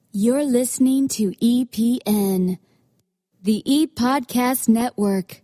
You're listening to EPN, the ePodcast Network.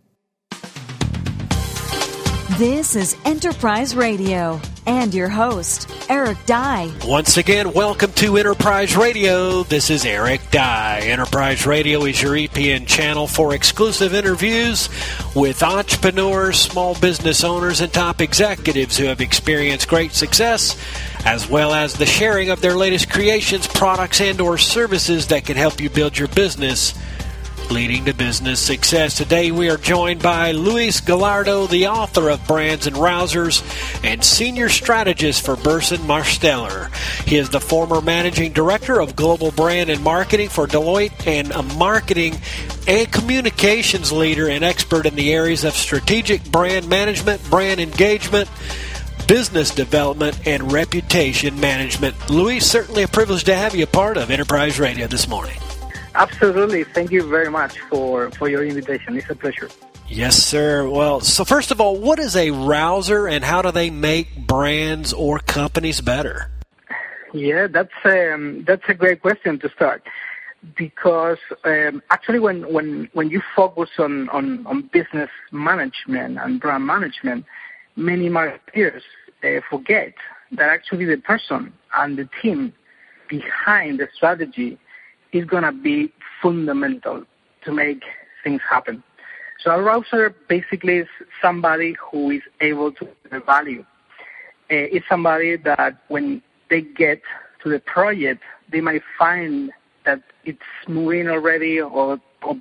This is Enterprise Radio and your host, Eric Dye. Once again, welcome to Enterprise Radio. This is Eric Dye. Enterprise Radio is your EPN channel for exclusive interviews with entrepreneurs, small business owners, and top executives who have experienced great success, as well as the sharing of their latest creations, products, and or services that can help you build your business, leading to business success. Today we are joined by Luis Gallardo, the author of Brands and Rousers and senior strategist for Burson Marsteller. He is the former managing director of global brand and marketing for Deloitte and a marketing and communications leader and expert in the areas of strategic brand management, brand engagement, business development, and reputation management. Luis, certainly a privilege to have you a part of Enterprise Radio this morning. Absolutely. Thank you very much for your invitation. It's a pleasure. Yes, sir. Well, so first of all, what is a rouser and how do they make brands or companies better? Yeah, that's a great question to start, because actually when you focus on business management and brand management, many marketers forget that actually the person and the team behind the strategy is going to be fundamental to make things happen. So a rouser basically is somebody who is able to deliver value. It's somebody that when they get to the project, they might find that it's moving already or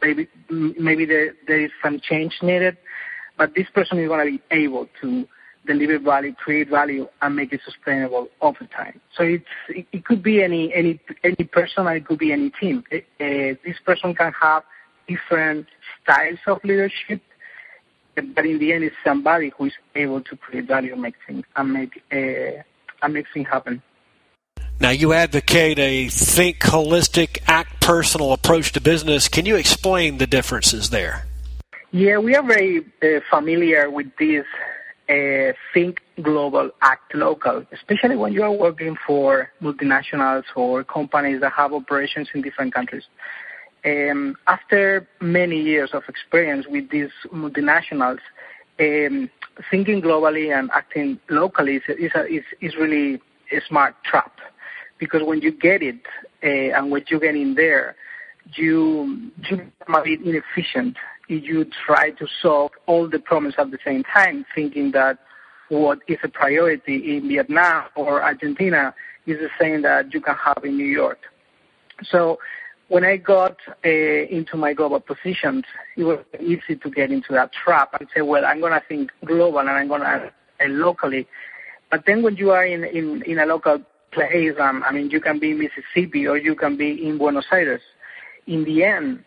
maybe there is some change needed, but this person is going to be able to deliver value, create value, and make it sustainable over time. So it could be any person, and it could be any team. This person can have different styles of leadership, but in the end, it's somebody who is able to create value and make things happen. Now, you advocate a think holistic, act personal approach to business. Can you explain the differences there? Yeah, we are very familiar with this. Think global, act local, especially when you are working for multinationals or companies that have operations in different countries. After many years of experience with these multinationals, thinking globally and acting locally is really a smart trap, because when you get it and when you get in there, you become a bit inefficient. You try to solve all the problems at the same time, thinking that what is a priority in Vietnam or Argentina is the same that you can have in New York. So when I got into my global positions, it was easy to get into that trap and say, well, I'm going to think global and I'm going to locally. But then when you are in a local place, you can be in Mississippi or you can be in Buenos Aires. In the end,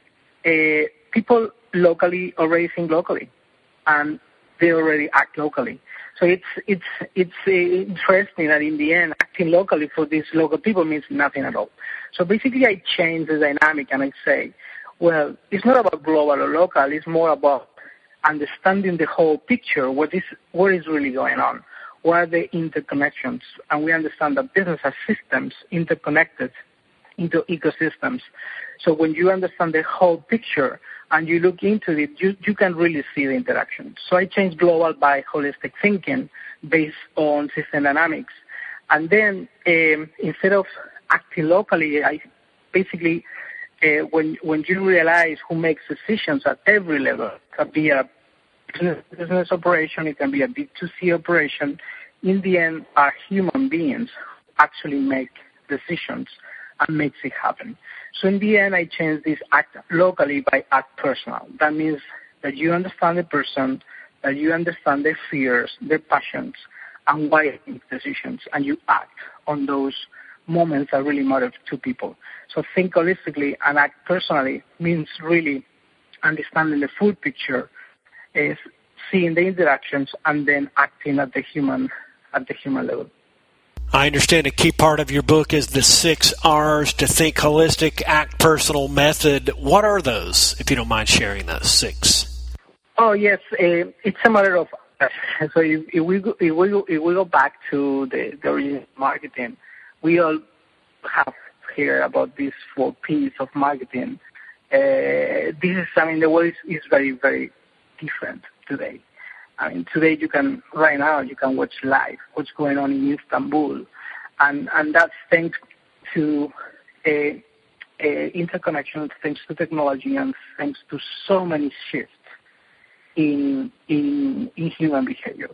people locally already think locally, and they already act locally. So it's interesting that in the end, acting locally for these local people means nothing at all. So basically, I change the dynamic and I say, well, it's not about global or local. It's more about understanding the whole picture. What is really going on? What are the interconnections? And we understand that business has systems interconnected into ecosystems. So when you understand the whole picture and you look into it, you can really see the interaction. So I changed global by holistic thinking based on system dynamics. And then instead of acting locally, I basically, when you realize who makes decisions at every level, it can be a business operation, it can be a B2C operation, in the end, our human beings actually make decisions and makes it happen. So in the end, I changed this act locally by act personal. That means that you understand the person, that you understand their fears, their passions, and why they make decisions, and you act on those moments that really matter to people. So think holistically and act personally means really understanding the full picture, is seeing the interactions, and then acting at the human level. I understand a key part of your book is the 6 R's to think holistic, act personal method. What are those, if you don't mind sharing those 6? Oh, yes. It's a matter of, so if we go back to the original marketing, we all have here about these 4 Ps of marketing, the world is very, very different today. I mean, today right now you can watch live what's going on in Istanbul, and that's thanks to interconnection, thanks to technology, and thanks to so many shifts in human behavior.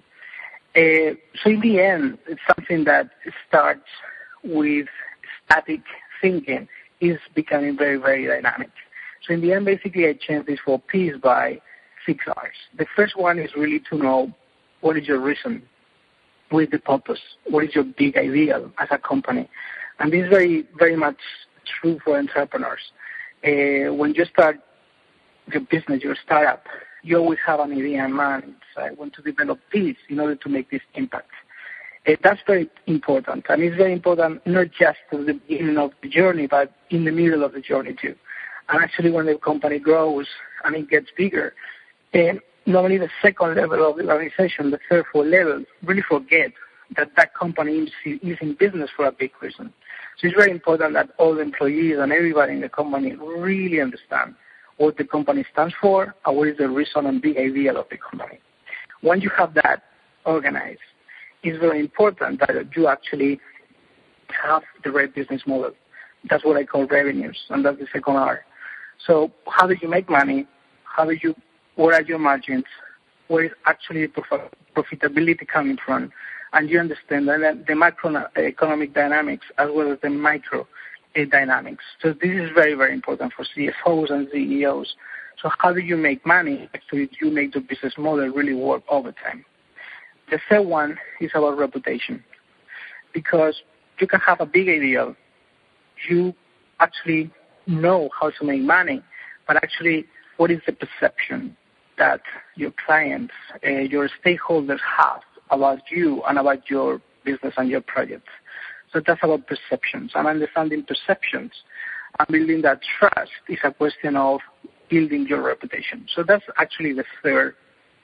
So in the end, it's something that starts with static thinking is becoming very, very dynamic. So in the end, basically, I changed these 4 Ps by 6 Rs. The first one is really to know what is your reason, what is the purpose, what is your big ideal as a company. And this is very, very much true for entrepreneurs. When you start your business, your startup, you always have an idea in mind. I want to develop this in order to make this impact. That's very important. And it's very important not just at the beginning of the journey, but in the middle of the journey too. And actually when the company grows and it gets bigger, normally the second level of the organization, the third, fourth level, really forget that company is in business for a big reason. So it's very important that all the employees and everybody in the company really understand what the company stands for and what is the reason and big ideal of the company. Once you have that organized, it's very important that you actually have the right business model. That's what I call revenues, and that's the second R. So how do you make money? What are your margins? Where is actually the profitability coming from? And you understand that the macroeconomic dynamics as well as the micro dynamics. So this is very, very important for CFOs and CEOs. So how do you make money? Actually, you make the business model really work over time. The third one is about reputation. Because you can have a big idea. You actually know how to make money, but actually what is the perception that your clients, your stakeholders have about you and about your business and your project? So that's about perceptions. And understanding perceptions and building that trust is a question of building your reputation. So that's actually the third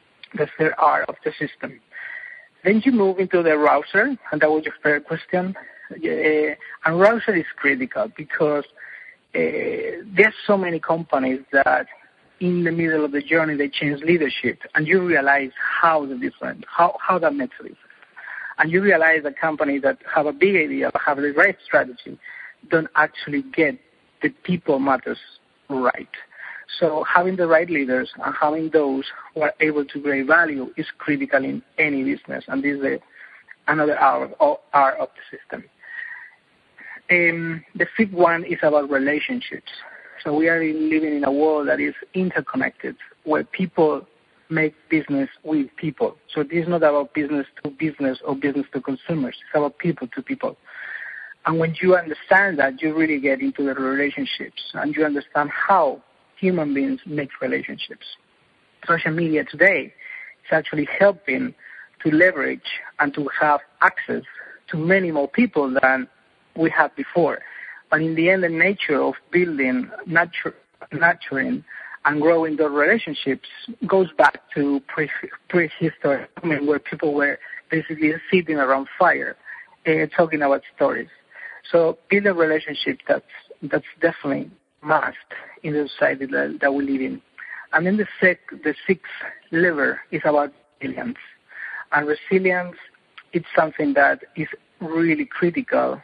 R of the system. Then you move into the router, and that was your third question. And router is critical because there's so many companies that in the middle of the journey they change leadership, and you realize how that makes a difference. And you realize that companies that have a big idea, have the right strategy, don't actually get the people matters right. So having the right leaders and having those who are able to create value is critical in any business, and this is another R of the system. The fifth one is about relationships. So we are living in a world that is interconnected, where people make business with people. So this is not about business to business or business to consumers. It's about people to people. And when you understand that, you really get into the relationships, and you understand how human beings make relationships. Social media today is actually helping to leverage and to have access to many more people than we had before. But in the end, the nature of building, nurturing, and growing those relationships goes back to prehistory, where people were basically sitting around fire, talking about stories. So building relationships, that's definitely must in the society that we live in. And then the sixth lever is about resilience. And resilience, it's something that is really critical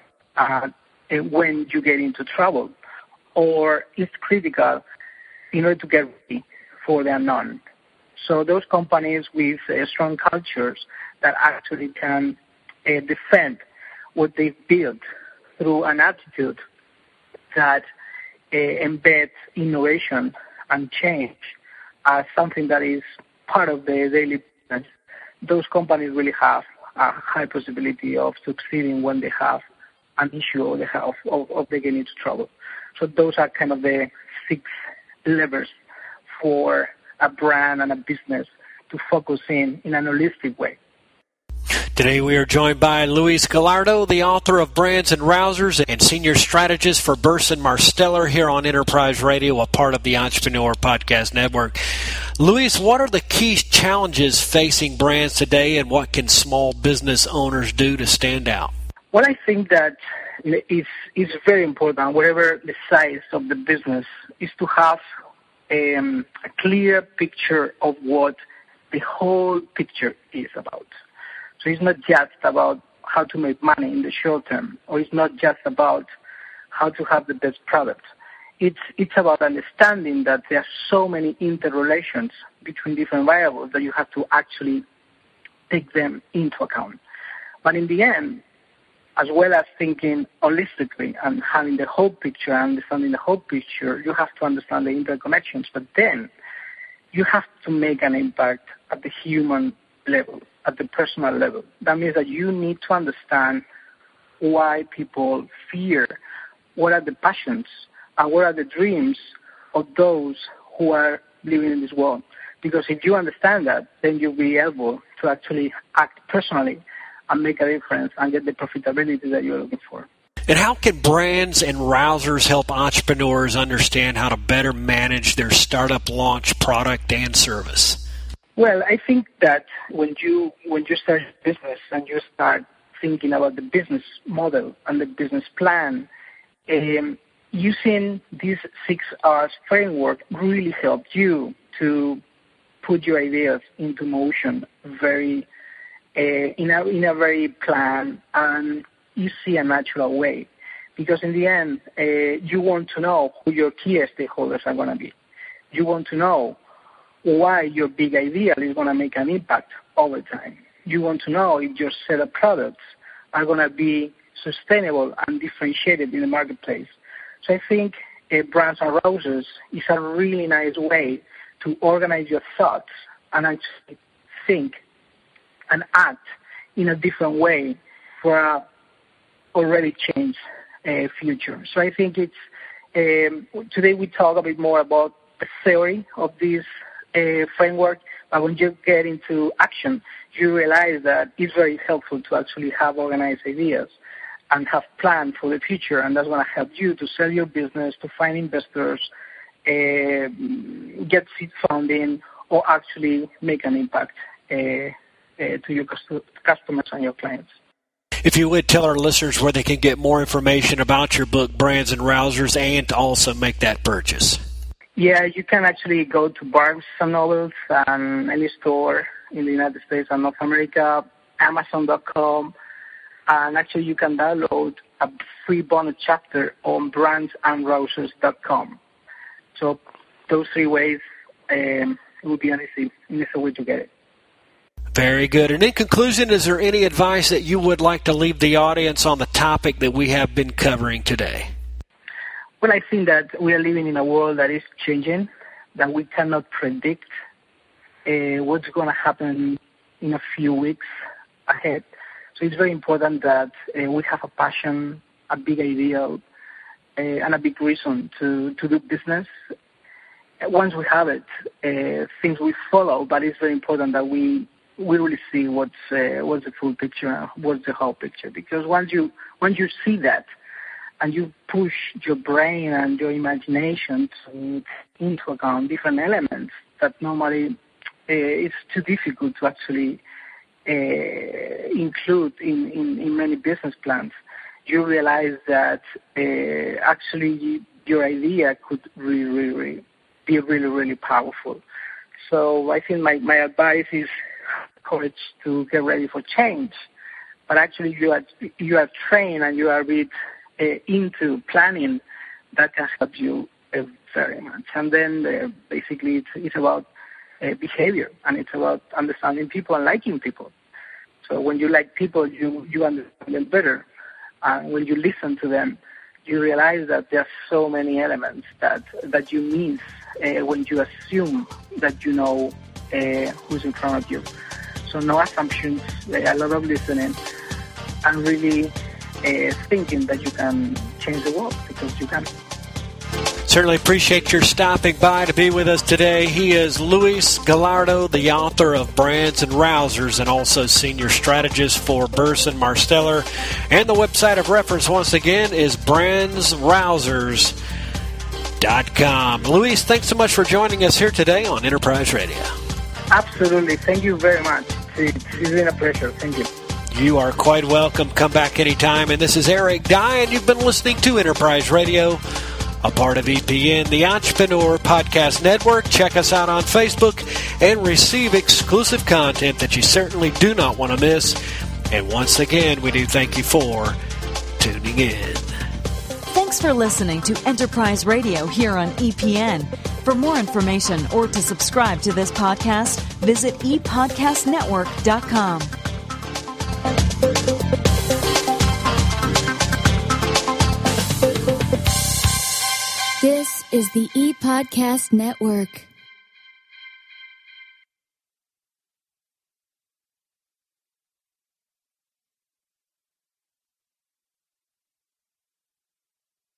when you get into trouble, or it's critical in order to get ready for the unknown. So those companies with strong cultures that actually can defend what they've built through an attitude that embeds innovation and change as something that is part of their daily business, those companies really have a high possibility of succeeding when they have an issue or they get into trouble. So those are kind of the 6 levers for a brand and a business to focus in an holistic way. Today we are joined by Luis Gallardo, the author of Brands and Rousers and senior strategist for Burson Marsteller here on Enterprise Radio, a part of the Entrepreneur Podcast Network. Luis, what are the key challenges facing brands today, and what can small business owners do to stand out? Well, I think that is very important, whatever the size of the business, is to have a clear picture of what the whole picture is about. So it's not just about how to make money in the short term, or it's not just about how to have the best product. It's about understanding that there are so many interrelations between different variables that you have to actually take them into account. But in the end, as well as thinking holistically and having the whole picture and understanding the whole picture, you have to understand the interconnections. But then you have to make an impact at the human level, at the personal level. That means that you need to understand why people fear, what are the passions, and what are the dreams of those who are living in this world. Because if you understand that, then you'll be able to actually act personally and make a difference and get the profitability that you're looking for. And how can Brands and Rousers help entrepreneurs understand how to better manage their startup launch product and service? Well, I think that when you start a business and you start thinking about the business model and the business plan, using this 6 R's framework really helped you to put your ideas into motion very in a very planned and you see a natural way. Because in the end, you want to know who your key stakeholders are going to be. You want to know why your big idea is going to make an impact over time. You want to know if your set of products are going to be sustainable and differentiated in the marketplace. So I think Brands and Rousers is a really nice way to organize your thoughts and actually think and act in a different way for a already changed future. So I think it's today we talk a bit more about the theory of this framework, but when you get into action, you realize that it's very helpful to actually have organized ideas and have plans for the future, and that's going to help you to sell your business, to find investors, get seed funding, or actually make an impact to your customers and your clients. If you would, tell our listeners where they can get more information about your book, Brands and Rousers, and to also make that purchase. Yeah, you can actually go to Barnes & Noble and any store in the United States and North America, Amazon.com, and actually you can download a free bonus chapter on brandsandrousers.com. So those 3 ways will be an easy way to get it. Very good. And in conclusion, is there any advice that you would like to leave the audience on the topic that we have been covering today? Well, I think that we are living in a world that is changing, that we cannot predict what's going to happen in a few weeks ahead. So it's very important that we have a passion, a big idea, and a big reason to do business. Once we have it, things will follow, but it's very important that we really see what's the full picture and what's the whole picture. Because once you see that, and you push your brain and your imagination into account different elements that normally it's too difficult to actually include in many business plans, you realize that actually your idea could really be really powerful. So I think my advice is courage to get ready for change. But actually you are trained and you are into planning that can help you very much. And then basically it's about behavior, and it's about understanding people and liking people. So when you like people, you understand them better. And when you listen to them, you realize that there are so many elements that you miss when you assume that you know who's in front of you. So no assumptions, a lot of listening, and really thinking that you can change the world, because you can. Certainly appreciate your stopping by to be with us today. He is Luis Gallardo, the author of Brands and Rousers, and also senior strategist for Burson Marsteller. And the website of reference, once again, is brandsrousers.com. Luis, thanks so much for joining us here today on Enterprise Radio. Absolutely. Thank you very much. It's been a pleasure. Thank you. You are quite welcome. Come back anytime. And this is Eric Dye, and you've been listening to Enterprise Radio, a part of EPN, the Entrepreneur Podcast Network. Check us out on Facebook and receive exclusive content that you certainly do not want to miss. And once again, we do thank you for tuning in. Thanks for listening to Enterprise Radio here on EPN. For more information or to subscribe to this podcast, visit epodcastnetwork.com. This is the ePodcast Network.